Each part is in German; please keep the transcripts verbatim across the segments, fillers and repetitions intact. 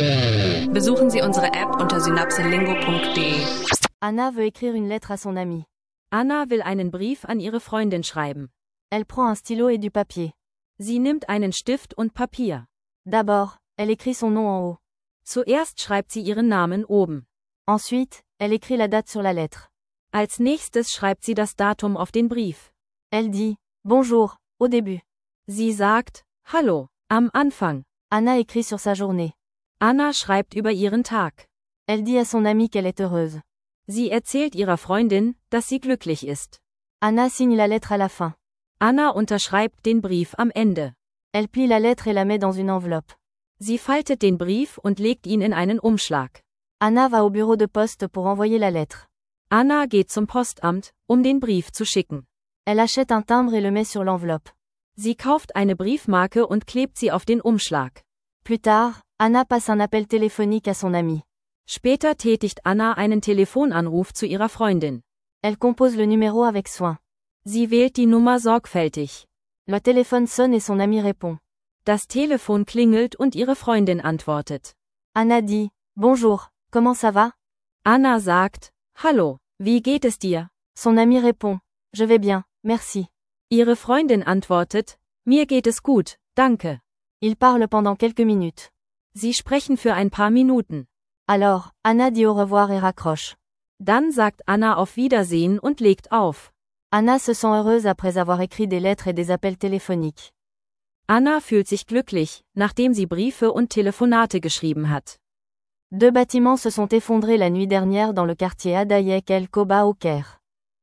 Besuchen Sie unsere App unter synapselingo punkt de. Anna veut écrire une lettre à son amie. Anna will einen Brief an ihre Freundin schreiben. Elle prend un stylo et du papier. Sie nimmt einen Stift und Papier. D'abord, elle écrit son nom en haut. Zuerst schreibt sie ihren Namen oben. Ensuite, elle écrit la date sur la lettre. Als nächstes schreibt sie das Datum auf den Brief. Elle dit « Bonjour » au début. Sie sagt « Hallo » am Anfang. Anna écrit sur sa journée. Anna schreibt über ihren Tag. Elle dit à son amie qu'elle est heureuse. Sie erzählt ihrer Freundin, dass sie glücklich ist. Anna signe la lettre à la fin. Anna unterschreibt den Brief am Ende. Elle plie la lettre et la met dans une enveloppe. Sie faltet den Brief und legt ihn in einen Umschlag. Anna va au bureau de poste pour envoyer la lettre. Anna geht zum Postamt, um den Brief zu schicken. Elle achète un timbre et le met sur l'enveloppe. Sie kauft eine Briefmarke und klebt sie auf den Umschlag. Plus tard, Anna passe un appel téléphonique à son amie. Später tätigt Anna einen Telefonanruf zu ihrer Freundin. Elle compose le numéro avec soin. Sie wählt die Nummer sorgfältig. Le téléphone sonne et son amie répond. Das Telefon klingelt und ihre Freundin antwortet. Anna dit « Bonjour, comment ça va ?» Anna sagt « Hallo, wie geht es dir ?» Son amie répond « Je vais bien, merci ». Ihre Freundin antwortet « Mir geht es gut, danke ». Ils parlent pendant quelques minutes. Sie sprechen für ein paar Minuten. Alors, Anna dit au revoir et raccroche. Dann sagt Anna auf Wiedersehen und legt auf. Anna se sent heureuse après avoir écrit des lettres et des appels téléphoniques. Anna fühlt sich glücklich, nachdem sie Briefe und Telefonate geschrieben hat. Deux bâtiments se sont effondrés la nuit dernière dans le quartier Hadayek El Koba au Caire.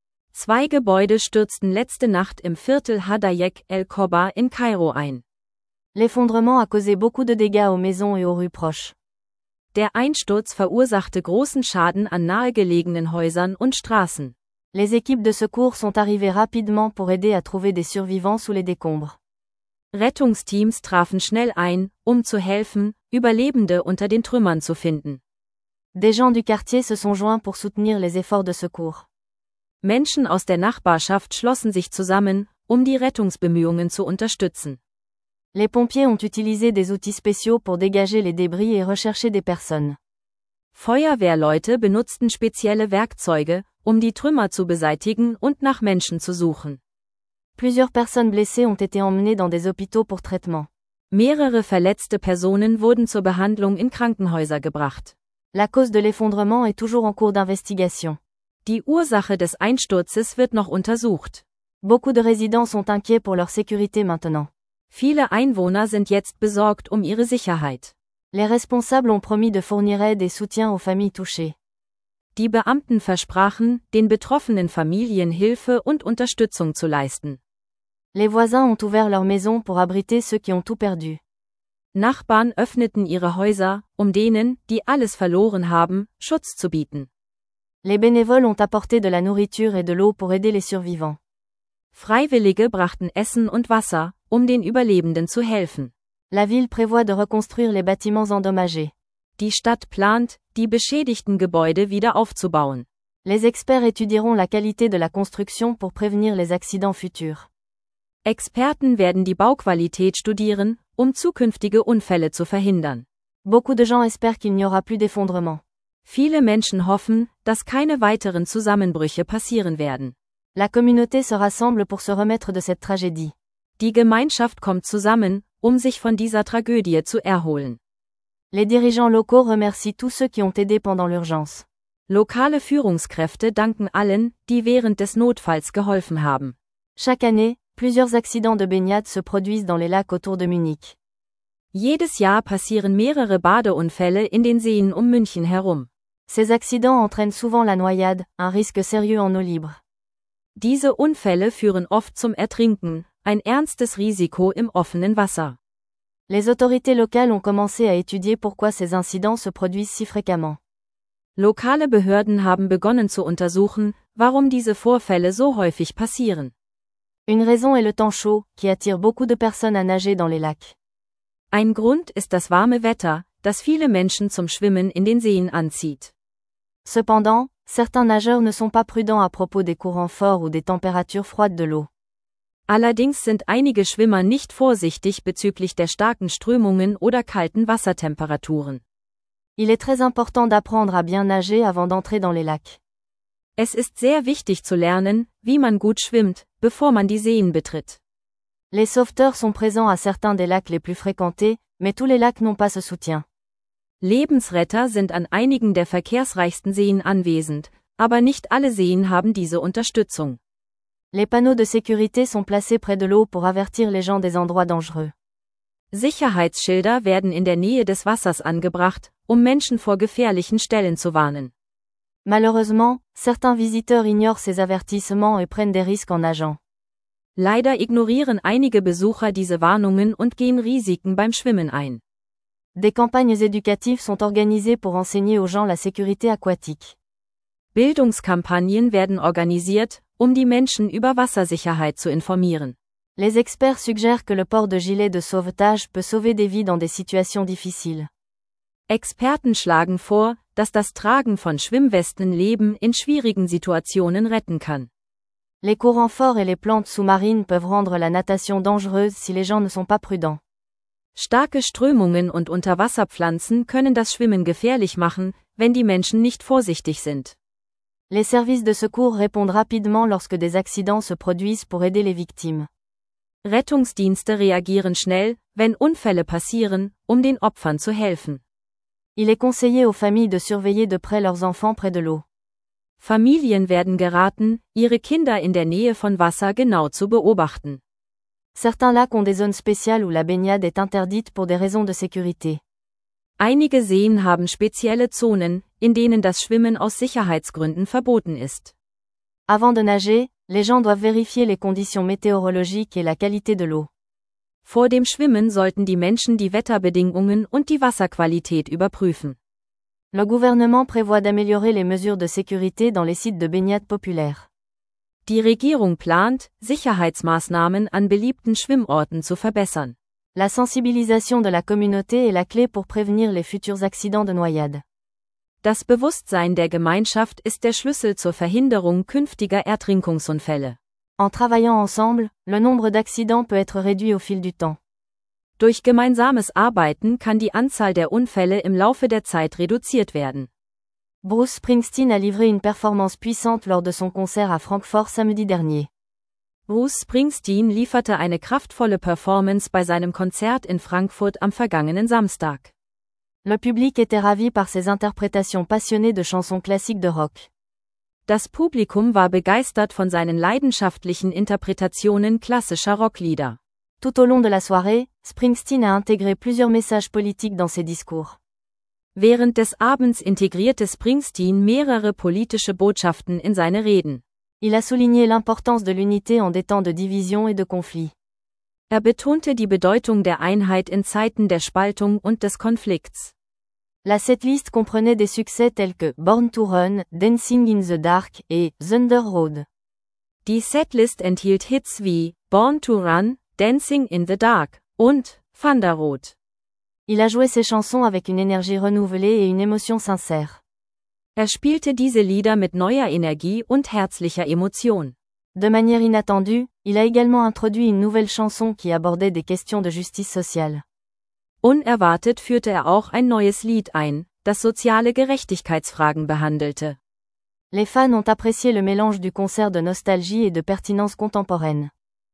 Zwei Gebäude stürzten letzte Nacht im Viertel Hadayek El Koba in Kairo ein. L'effondrement a causé beaucoup de dégâts aux maisons et aux rues proches. Der Einsturz verursachte großen Schaden an nahegelegenen Häusern und Straßen. Les équipes de secours sont arrivées rapidement pour aider à trouver des survivants sous les décombres. Rettungsteams trafen schnell ein, um zu helfen, Überlebende unter den Trümmern zu finden. Des gens du quartier se sont joints pour soutenir les efforts de secours. Menschen aus der Nachbarschaft schlossen sich zusammen, um die Rettungsbemühungen zu unterstützen. Les pompiers ont utilisé des outils spéciaux pour dégager les débris et rechercher des personnes. Feuerwehrleute benutzten spezielle Werkzeuge, um die Trümmer zu beseitigen und nach Menschen zu suchen. Plusieurs personnes blessées ont été emmenées dans des hôpitaux pour traitement. Mehrere verletzte Personen wurden zur Behandlung in Krankenhäuser gebracht. La cause de l'effondrement est toujours en cours d'investigation. Die Ursache des Einsturzes wird noch untersucht. Beaucoup de résidents sont inquiets pour leur sécurité maintenant. Viele Einwohner sind jetzt besorgt um ihre Sicherheit. Les responsables ont promis de fournir aide et soutien aux familles touchées. Die Beamten versprachen, den betroffenen Familien Hilfe und Unterstützung zu leisten. Les voisins ont ouvert leurs maisons pour abriter ceux qui ont tout perdu. Nachbarn öffneten ihre Häuser, um denen, die alles verloren haben, Schutz zu bieten. Les bénévoles ont apporté de la nourriture et de l'eau pour aider les survivants. Freiwillige brachten Essen und Wasser, um den Überlebenden zu helfen. La ville prévoit de reconstruire les bâtiments endommagés. Die Stadt plant, die beschädigten Gebäude wieder aufzubauen. Les experts étudieront la qualité de la construction pour prévenir les accidents futurs. Experten werden die Bauqualität studieren, um zukünftige Unfälle zu verhindern. Beaucoup de gens espèrent qu'il n'y aura plus d'effondrement. Viele Menschen hoffen, dass keine weiteren Zusammenbrüche passieren werden. La communauté se rassemble pour se remettre de cette tragédie. Die Gemeinschaft kommt zusammen, um sich von dieser Tragödie zu erholen. Les dirigeants locaux remercient tous ceux qui ont aidé pendant l'urgence. Lokale Führungskräfte danken allen, die während des Notfalls geholfen haben. Chaque année, plusieurs accidents de baignade se produisent dans les lacs autour de Munich. Jedes Jahr passieren mehrere Badeunfälle in den Seen um München herum. Ces accidents entraînent souvent la noyade, un risque sérieux en eau libre. Diese Unfälle führen oft zum Ertrinken, ein ernstes Risiko im offenen Wasser. Les autorités locales ont commencé à étudier pourquoi ces incidents se produisent si fréquemment. Lokale Behörden haben begonnen zu untersuchen, warum diese Vorfälle so häufig passieren. Une raison est le temps chaud, qui attire beaucoup de personnes à nager dans les lacs. Ein Grund ist das warme Wetter, das viele Menschen zum Schwimmen in den Seen anzieht. Cependant, certains nageurs ne sont pas prudents à propos des courants forts ou des températures froides de l'eau. Allerdings sind einige Schwimmer nicht vorsichtig bezüglich der starken Strömungen oder kalten Wassertemperaturen. Il est très important d'apprendre à bien nager avant d'entrer dans les lacs. Es ist sehr wichtig zu lernen, wie man gut schwimmt, bevor man die Seen betritt. Les sauveteurs sont présents à certains des lacs les plus fréquentés, mais tous les lacs n'ont pas ce soutien. Lebensretter sind an einigen der verkehrsreichsten Seen anwesend, aber nicht alle Seen haben diese Unterstützung. Les panneaux de sécurité sont placés près de l'eau pour avertir les gens des endroits dangereux. Sicherheitsschilder werden in der Nähe des Wassers angebracht, um Menschen vor gefährlichen Stellen zu warnen. Malheureusement, certains visiteurs ignorent ces avertissements et prennent des risques en nageant. Leider ignorieren einige Besucher diese Warnungen und gehen Risiken beim Schwimmen ein. Des campagnes éducatives sont organisées pour enseigner aux gens la sécurité aquatique. Bildungskampagnen werden organisiert, um die Menschen über Wassersicherheit zu informieren. Les experts suggèrent que le port de gilet de sauvetage peut sauver des vies dans des situations difficiles. Experten schlagen vor, dass das Tragen von Schwimmwesten Leben in schwierigen Situationen retten kann. Les courants forts et les plantes sous-marines peuvent rendre la natation dangereuse si les gens ne sont pas prudents. Starke Strömungen und Unterwasserpflanzen können das Schwimmen gefährlich machen, wenn die Menschen nicht vorsichtig sind. Les services de secours répondent rapidement lorsque des accidents se produisent pour aider les victimes. Rettungsdienste reagieren schnell, wenn Unfälle passieren, um den Opfern zu helfen. Il est conseillé aux familles de surveiller de près leurs enfants près de l'eau. Familien werden geraten, ihre Kinder in der Nähe von Wasser genau zu beobachten. Certains lacs ont des zones spéciales où la baignade est interdite pour des raisons de sécurité. Einige Seen haben spezielle Zonen, in denen das Schwimmen aus Sicherheitsgründen verboten ist. Avant de nager, les gens doivent vérifier les conditions météorologiques et la qualité de l'eau. Vor dem Schwimmen sollten die Menschen die Wetterbedingungen und die Wasserqualität überprüfen. Le gouvernement prévoit d'améliorer les mesures de sécurité dans les sites de baignade populaires. Die Regierung plant, Sicherheitsmaßnahmen an beliebten Schwimmorten zu verbessern. La sensibilisation de la communauté est la clé pour prévenir les futurs accidents de noyade. Das Bewusstsein der Gemeinschaft ist der Schlüssel zur Verhinderung künftiger Ertrinkungsunfälle. En travaillant ensemble, le nombre d'accidents peut être réduit au fil du temps. Durch gemeinsames Arbeiten kann die Anzahl der Unfälle im Laufe der Zeit reduziert werden. Bruce Springsteen a livré une performance puissante lors de son concert à Francfort samedi dernier. Bruce Springsteen lieferte eine kraftvolle Performance bei seinem Konzert in Frankfurt am vergangenen Samstag. Le public était ravi par ses interprétations passionnées de chansons classiques de rock. Das Publikum war begeistert von seinen leidenschaftlichen Interpretationen klassischer Rocklieder. Tout au long de la soirée, Springsteen a intégré plusieurs messages politiques dans ses discours. Während des Abends integrierte Springsteen mehrere politische Botschaften in seine Reden. Il a souligné l'importance de l'unité en des temps de division et de conflit. Er betonte die Bedeutung der Einheit in Zeiten der Spaltung und des Konflikts. La setlist comprenait des succès tels que Born to Run, Dancing in the Dark et Thunder Road. Die Setlist enthielt Hits wie Born to Run, Dancing in the Dark und Thunder Road. Il a joué ses chansons avec une énergie renouvelée et une émotion sincère. Er spielte diese Lieder mit neuer Energie und herzlicher Emotion. De manière inattendue, il a également introduit une nouvelle chanson qui abordait des questions de justice sociale. Unerwartet führte er auch ein neues Lied ein, das soziale Gerechtigkeitsfragen behandelte. Les fans ont apprécié le mélange du concert de nostalgie et de pertinence contemporaine.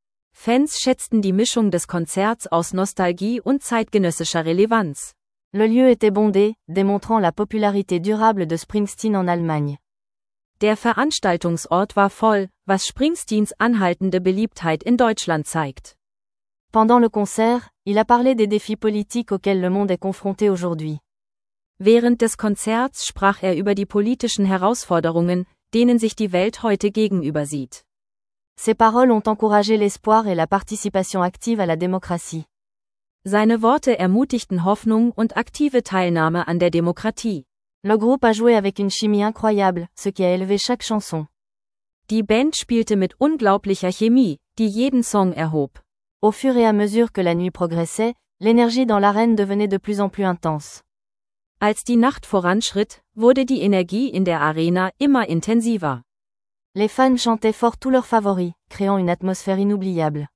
Fans schätzten die Mischung des Konzerts aus Nostalgie und zeitgenössischer Relevanz. Le lieu était bondé, démontrant la popularité durable de Springsteen en Allemagne. Der Veranstaltungsort war voll, was Springsteens anhaltende Beliebtheit in Deutschland zeigt. Pendant le concert, il a parlé des défis politiques auxquels le monde est confronté aujourd'hui. Während des Konzerts sprach er über die politischen Herausforderungen, denen sich die Welt heute gegenüber sieht. Ses paroles ont encouragé l'espoir et la participation active à la démocratie. Seine Worte ermutigten Hoffnung und aktive Teilnahme an der Demokratie. Le groupe a joué avec une chimie incroyable, ce qui a élevé chaque chanson. Die Band spielte mit unglaublicher Chemie, die jeden Song erhob. Au fur et à mesure que la nuit progressait, l'énergie dans l'arène devenait de plus en plus intense. Als die Nacht voranschritt, wurde die Energie in der Arena immer intensiver. Les fans chantaient fort tous leurs favoris, créant une atmosphère inoubliable.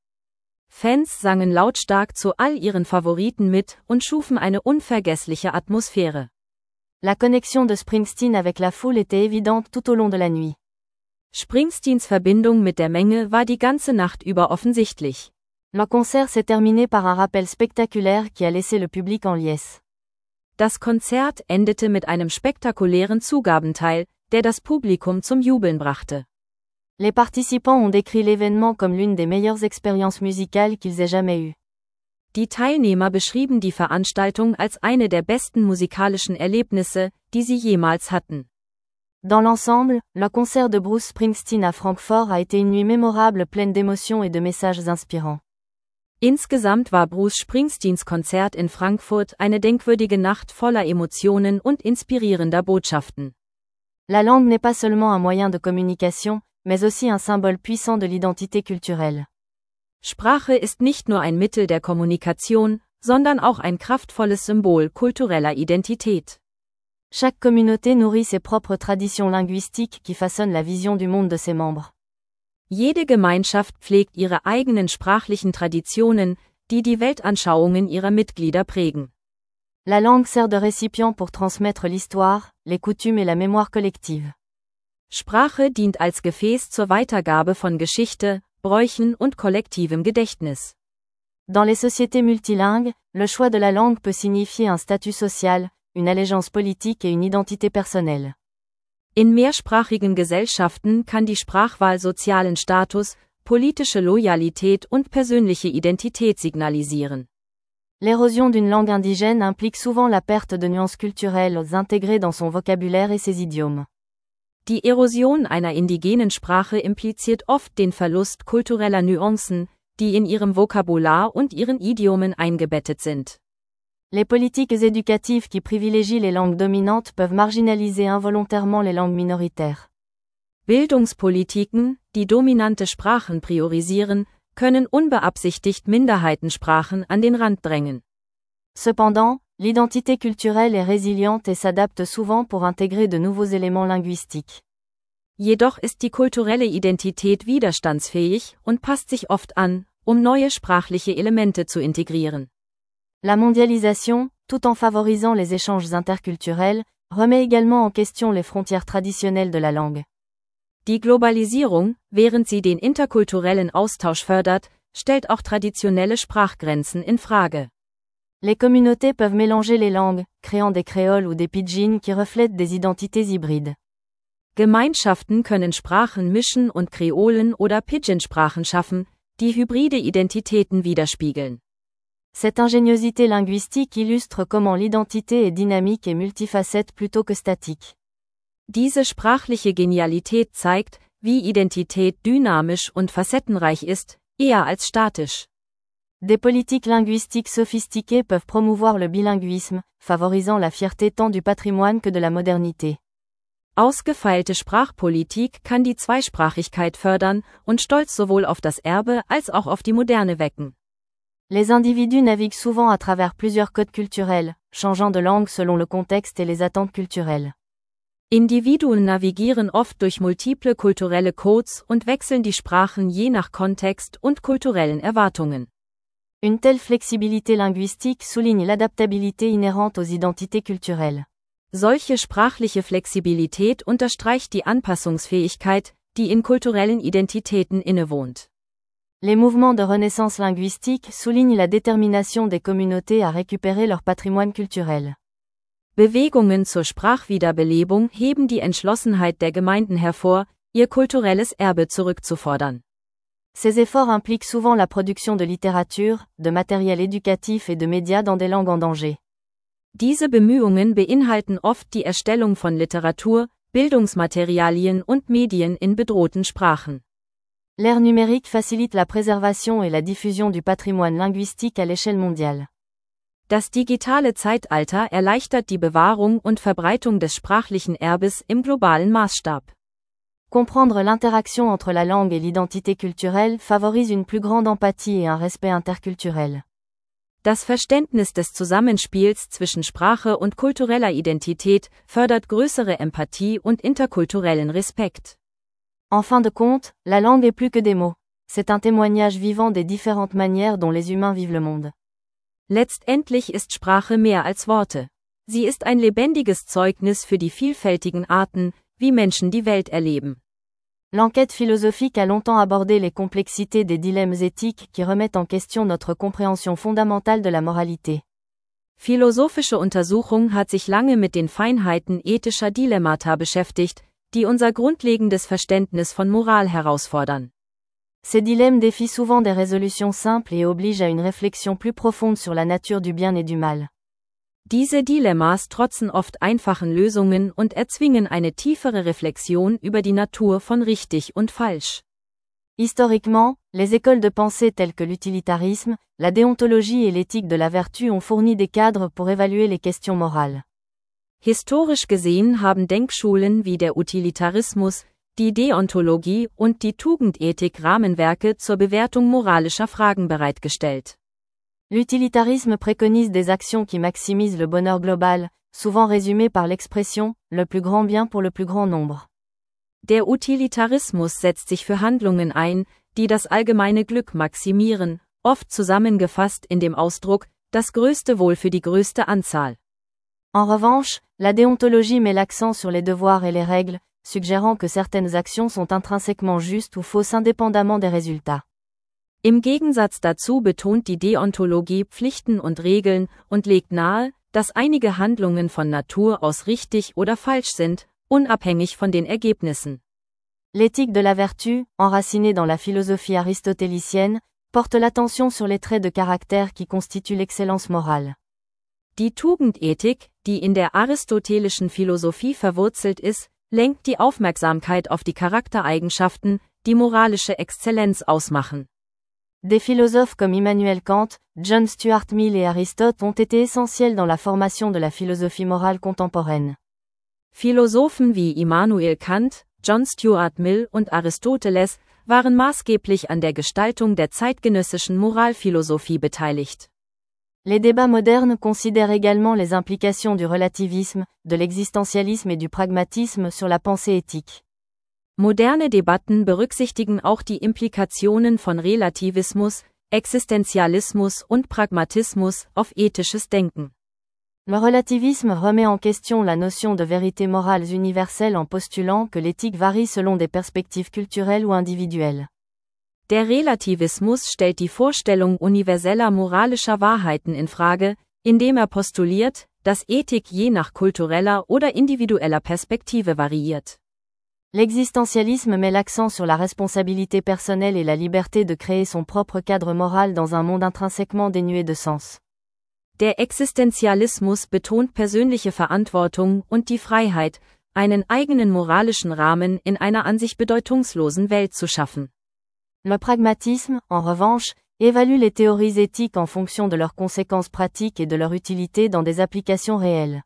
Fans sangen lautstark zu all ihren Favoriten mit und schufen eine unvergessliche Atmosphäre. La connexion de Springsteen avec la foule était évidente tout au long de la nuit. Springsteens Verbindung mit der Menge war die ganze Nacht über offensichtlich. Le concert s'est terminé par un rappel spectaculaire qui a laissé le public en liesse. Das Konzert endete mit einem spektakulären Zugabenteil, der das Publikum zum Jubeln brachte. Les participants ont décrit l'événement comme l'une des meilleures expériences musicales qu'ils aient jamais eues. Die Teilnehmer beschrieben die Veranstaltung als eine der besten musikalischen Erlebnisse, die sie jemals hatten. Dans l'ensemble, le concert de Bruce Springsteen à Francfort a été une nuit mémorable pleine d'émotions et de messages inspirants. Insgesamt war Bruce Springsteens Konzert in Frankfurt eine denkwürdige Nacht voller Emotionen und inspirierender Botschaften. La langue n'est pas seulement un moyen de communication, mais aussi un symbole puissant de l'identité culturelle. Sprache ist nicht nur ein Mittel der Kommunikation, sondern auch ein kraftvolles Symbol kultureller Identität. Chaque communauté nourrit ses propres traditions linguistiques qui façonnent la vision du monde de ses membres. Jede Gemeinschaft pflegt ihre eigenen sprachlichen Traditionen, die die Weltanschauungen ihrer Mitglieder prägen. La langue sert de récipient pour transmettre l'histoire, les coutumes et la mémoire collective. Sprache dient als Gefäß zur Weitergabe von Geschichte, Bräuchen und kollektivem Gedächtnis. Dans les sociétés multilingues, le choix de la langue peut signifier un statut social, une allégeance politique et une identité personnelle. In mehrsprachigen Gesellschaften kann die Sprachwahl sozialen Status, politische Loyalität und persönliche Identität signalisieren. L'érosion d'une langue indigène implique souvent la perte de nuances culturelles intégrées dans son vocabulaire et ses idiomes. Die Erosion einer indigenen Sprache impliziert oft den Verlust kultureller Nuancen, die in ihrem Vokabular und ihren Idiomen eingebettet sind. Les politiques éducatives qui privilégient les langues dominantes peuvent marginaliser involontairement les langues minoritaires. Bildungspolitiken, die dominante Sprachen priorisieren, können unbeabsichtigt Minderheitensprachen an den Rand drängen. Cependant, l'identité culturelle est résiliente et s'adapte souvent pour intégrer de nouveaux éléments linguistiques. Jedoch ist die kulturelle Identität widerstandsfähig und passt sich oft an, um neue sprachliche Elemente zu integrieren. La mondialisation, tout en favorisant les échanges interculturels, remet également en question les frontières traditionnelles de la langue. Die Globalisierung, während sie den interkulturellen Austausch fördert, stellt auch traditionelle Sprachgrenzen in Frage. Les communautés peuvent mélanger les langues, créant des créoles ou des pidgins qui reflètent des identités hybrides. Gemeinschaften können Sprachen mischen und Kreolen oder Pidgin-Sprachen schaffen, die hybride Identitäten widerspiegeln. Cette ingéniosité linguistique illustre comment l'identité est dynamique et multifacette plutôt que statique. Diese sprachliche Genialität zeigt, wie Identität dynamisch und facettenreich ist, eher als statisch. Des politiques linguistiques sophistiquées peuvent promouvoir le bilinguisme, favorisant la fierté tant du patrimoine que de la modernité. Ausgefeilte Sprachpolitik kann die Zweisprachigkeit fördern und Stolz sowohl auf das Erbe als auch auf die Moderne wecken. Les individus naviguent souvent à travers plusieurs codes culturels, changeant de langue selon le contexte et les attentes culturelles. Individuen navigieren oft durch multiple kulturelle Codes und wechseln die Sprachen je nach Kontext und kulturellen Erwartungen. Une telle flexibilité linguistique souligne l'adaptabilité inhérente aux identités culturelles. Solche sprachliche Flexibilität unterstreicht die Anpassungsfähigkeit, die in kulturellen Identitäten innewohnt. Les mouvements de renaissance linguistique soulignent la détermination des communautés à récupérer leur patrimoine culturel. Bewegungen zur Sprachwiederbelebung heben die Entschlossenheit der Gemeinden hervor, ihr kulturelles Erbe zurückzufordern. Ces efforts impliquent souvent la production de littérature, de matériel éducatif et de médias dans des langues en danger. Diese Bemühungen beinhalten oft die Erstellung von Literatur, Bildungsmaterialien und Medien in bedrohten Sprachen. L'ère numérique facilite la préservation et la diffusion du patrimoine linguistique à l'échelle mondiale. Das digitale Zeitalter erleichtert die Bewahrung und Verbreitung des sprachlichen Erbes im globalen Maßstab. Comprendre l'interaction entre la langue et l'identité culturelle favorise une plus grande empathie et un respect interculturel. Das Verständnis des Zusammenspiels zwischen Sprache und kultureller Identität fördert größere Empathie und interkulturellen Respekt. En fin de compte, la langue est plus que des mots. C'est un témoignage vivant des différentes manières dont les humains vivent le monde. Letztendlich ist Sprache mehr als Worte. Sie ist ein lebendiges Zeugnis für die vielfältigen Arten, wie Menschen die Welt erleben. L'enquête philosophique a longtemps abordé les complexités des dilemmes éthiques qui remettent en question notre compréhension fondamentale de la moralité. Philosophische Untersuchung hat sich lange mit den Feinheiten ethischer Dilemmata beschäftigt, die unser grundlegendes Verständnis von Moral herausfordern. Ces dilemmes défient souvent des résolutions simples et obligent à une réflexion plus profonde sur la nature du bien et du mal. Diese Dilemmas trotzen oft einfachen Lösungen und erzwingen eine tiefere Reflexion über die Natur von richtig und falsch. Historiquement, les écoles de pensée telles que l'utilitarisme, la déontologie et l'éthique de la vertu ont fourni des cadres pour évaluer les questions morales. Historisch gesehen haben Denkschulen wie der Utilitarismus, die Deontologie und die Tugendethik Rahmenwerke zur Bewertung moralischer Fragen bereitgestellt. L'utilitarisme préconise des actions qui maximisent le bonheur global, souvent résumé par l'expression « le plus grand bien pour le plus grand nombre ». Der Utilitarismus setzt sich für Handlungen ein, die das allgemeine Glück maximieren, oft zusammengefasst in dem Ausdruck « das größte Wohl für die größte Anzahl ». En revanche, la déontologie met l'accent sur les devoirs et les règles, suggérant que certaines actions sont intrinsèquement justes ou fausses indépendamment des résultats. Im Gegensatz dazu betont die Deontologie Pflichten und Regeln und legt nahe, dass einige Handlungen von Natur aus richtig oder falsch sind, unabhängig von den Ergebnissen. L'éthique de la vertu, enracinée dans la philosophie aristotélicienne, porte l'attention sur les traits de caractère qui constituent l'excellence morale. Die Tugendethik, die in der aristotelischen Philosophie verwurzelt ist, lenkt die Aufmerksamkeit auf die Charaktereigenschaften, die moralische Exzellenz ausmachen. Des philosophes comme Immanuel Kant, John Stuart Mill et Aristote ont été essentiels dans la formation de la philosophie morale contemporaine. Philosophen wie Immanuel Kant, John Stuart Mill und Aristoteles waren maßgeblich an der Gestaltung der zeitgenössischen Moralphilosophie beteiligt. Les débats modernes considèrent également les implications du relativisme, de l'existentialisme et du pragmatisme sur la pensée éthique. Moderne Debatten berücksichtigen auch die Implikationen von Relativismus, Existenzialismus und Pragmatismus auf ethisches Denken. Le relativisme remet en question la notion de vérités morales universelles en postulant que l'éthique varie selon des perspectives culturelles ou individuelles. Der Relativismus stellt die Vorstellung universeller moralischer Wahrheiten in Frage, indem er postuliert, dass Ethik je nach kultureller oder individueller Perspektive variiert. L'existentialisme met l'accent sur la responsabilité personnelle et la liberté de créer son propre cadre moral dans un monde intrinsèquement dénué de sens. Der Existenzialismus betont persönliche Verantwortung und die Freiheit, einen eigenen moralischen Rahmen in einer an sich bedeutungslosen Welt zu schaffen. Le pragmatisme, en revanche, évalue les théories éthiques en fonction de leurs conséquences pratiques et de leur utilité dans des applications réelles.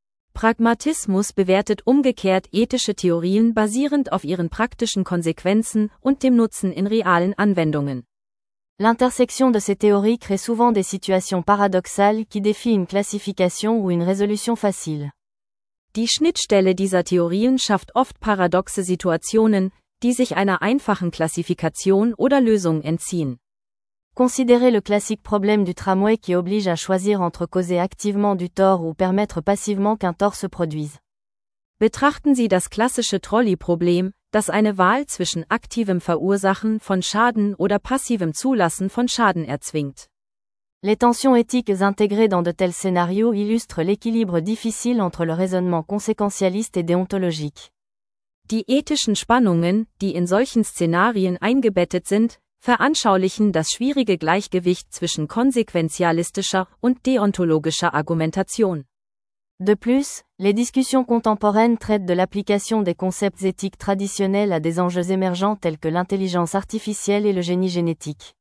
Pragmatismus bewertet umgekehrt ethische Theorien basierend auf ihren praktischen Konsequenzen und dem Nutzen in realen Anwendungen. L'intersection de ces théories crée souvent des situations paradoxales qui défient une classification ou une résolution facile. Die Schnittstelle dieser Theorien schafft oft paradoxe Situationen, die sich einer einfachen Klassifikation oder Lösung entziehen. Considérez le classique problème du tramway qui oblige à choisir entre causer activement du tort ou permettre passivement qu'un tort se produise. Betrachten Sie das klassische Trolley-Problem, das eine Wahl zwischen aktivem Verursachen von Schaden oder passivem Zulassen von Schaden erzwingt. Les tensions éthiques intégrées dans de tels scénarios illustrent l'équilibre difficile entre le raisonnement conséquentialiste et déontologique. Die ethischen Spannungen, die in solchen Szenarien eingebettet sind, veranschaulichen das schwierige Gleichgewicht zwischen konsequentialistischer und deontologischer Argumentation. De plus, les discussions contemporaines traitent de l'application des concepts éthiques traditionnels à des enjeux émergents tels que l'intelligence artificielle et le génie génétique.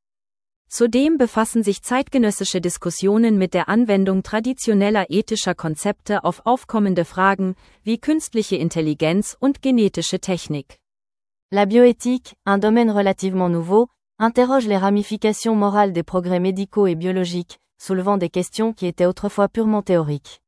Zudem befassen sich zeitgenössische Diskussionen mit der Anwendung traditioneller ethischer Konzepte auf aufkommende Fragen wie künstliche Intelligenz und genetische Technik. La bioéthique, un domaine relativement nouveau, interroge les ramifications morales des progrès médicaux et biologiques, soulevant des questions qui étaient autrefois purement théoriques.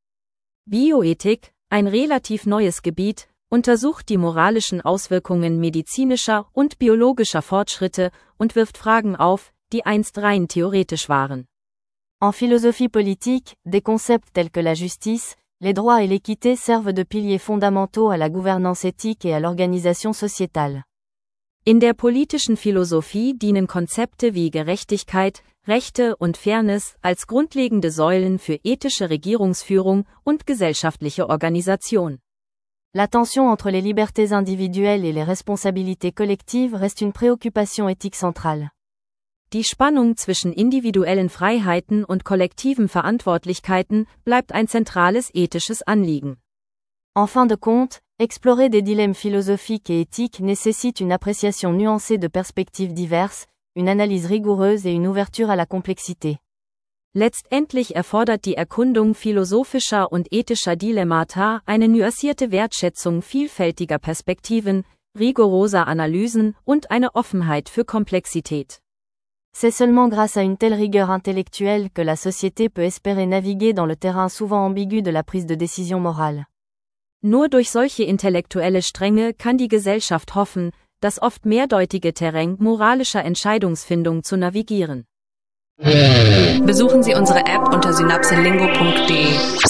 Bioethik, ein relativ neues Gebiet, untersucht die moralischen Auswirkungen medizinischer und biologischer Fortschritte und wirft Fragen auf, die einst rein theoretisch waren. En philosophie politique, des concepts tels que la justice, Les droits et l'équité servent de piliers fondamentaux à la gouvernance éthique et à l'organisation sociétale. In der politischen Philosophie dienen Konzepte wie Gerechtigkeit, Rechte und Fairness als grundlegende Säulen für ethische Regierungsführung und gesellschaftliche Organisation. La tension entre les libertés individuelles et les responsabilités collectives reste une préoccupation éthique centrale. Die Spannung zwischen individuellen Freiheiten und kollektiven Verantwortlichkeiten bleibt ein zentrales ethisches Anliegen. En fin de compte, explorer des dilemmes philosophiques et éthiques nécessite une appréciation nuancée de perspectives diverses, une analyse rigoureuse et une ouverture à la complexité. Letztendlich erfordert die Erkundung philosophischer und ethischer Dilemmata eine nuancierte Wertschätzung vielfältiger Perspektiven, rigoroser Analysen und eine Offenheit für Komplexität. C'est seulement grâce à une telle rigueur intellectuelle que la société peut espérer naviguer dans le terrain souvent ambigu de la prise de décision morale. Nur durch solche intellektuelle Strenge kann die Gesellschaft hoffen, das oft mehrdeutige Terrain moralischer Entscheidungsfindung zu navigieren. Besuchen Sie unsere App unter synapselingo punkt de.